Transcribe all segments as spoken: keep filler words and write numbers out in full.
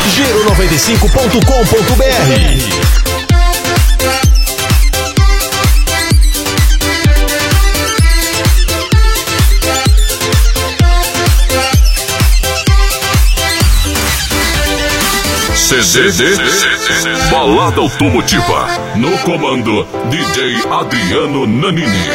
Giro noventa e cinco ponto com ponto br. C D Balada Automotiva. No comando, D J Adriano Nanini.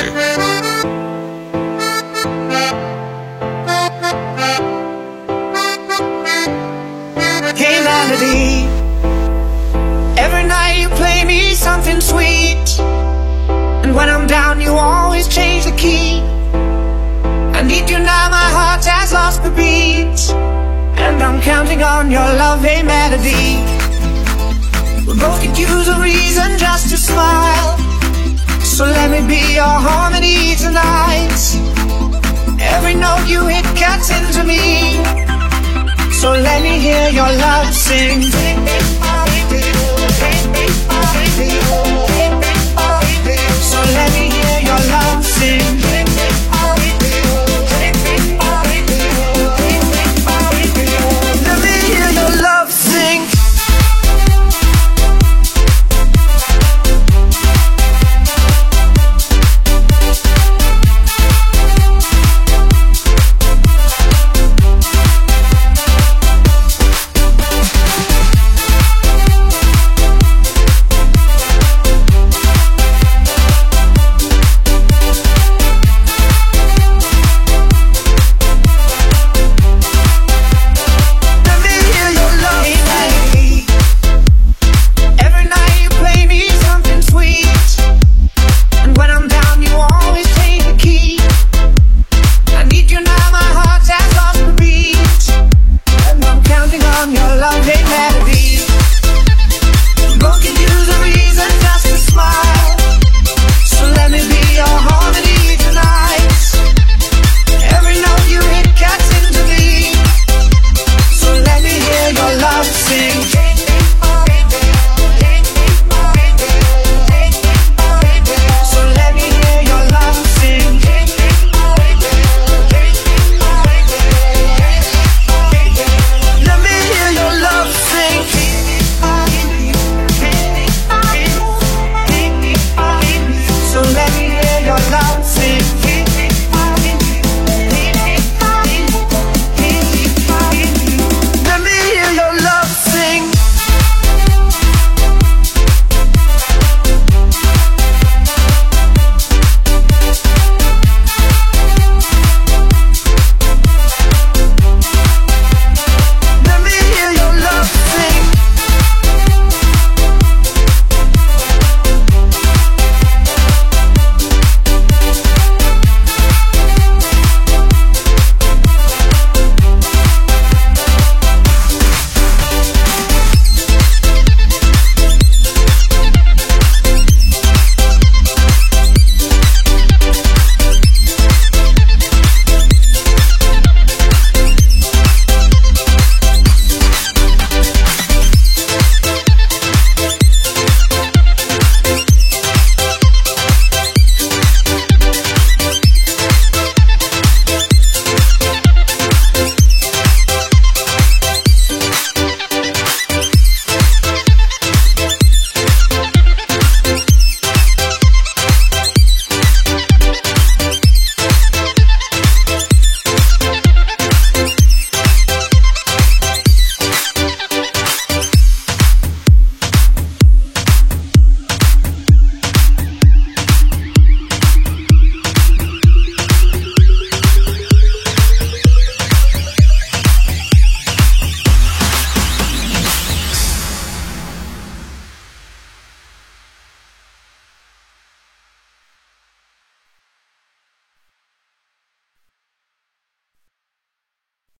Hey Melody, every night you play me something sweet, and when I'm down you always change the key. I need you now, my heart has lost the beat, and I'm counting on your love, hey Melody. We both could use a reason just to smile, so let me be your harmony tonight. Every note you hit gets into me, so let me hear your love sing. So let me hear your love sing. Let me hear your love sing. Your love, hey Melody.